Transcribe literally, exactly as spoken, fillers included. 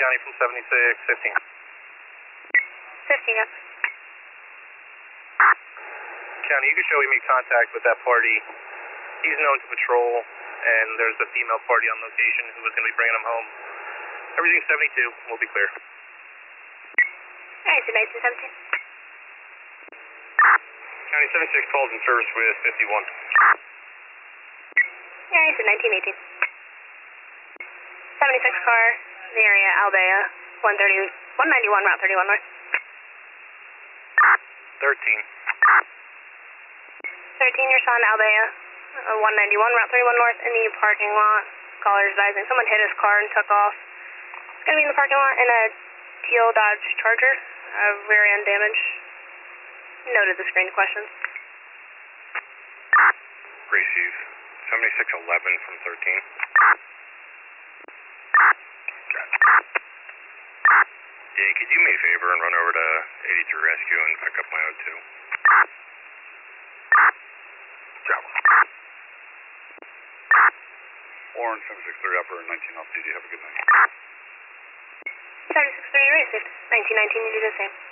County from seventy-six fifteen. fifteen, yep. County, you can show we made contact with that party. He's known to patrol, and there's a female party on location who was going to be bringing him home. Everything's seventy-two, we'll be clear. Alright, so nineteen seventeen. County seventy-six calls in service with fifty-one. Alright, so nineteen eighteen. seventy-six car, the area, Albea, one thirty, one ninety-one, Route thirty-one North. thirteen. thirteen, your son, Albea, uh, one ninety-one, Route thirty-one North, in the parking lot. Caller's advising someone hit his car and took off. It's going to be in the parking lot in a teal Dodge Charger, uh, rear end damage. Noted the screen questions. Receive. seventy-six eleven from thirteen. Yeah, could you do me a favor and run over to eighty-three Rescue and pick up my O two? Travel. Orange seven six three upper, nineteen off duty. Have a good night. seven six three, you received. nineteen nineteen, you do the same.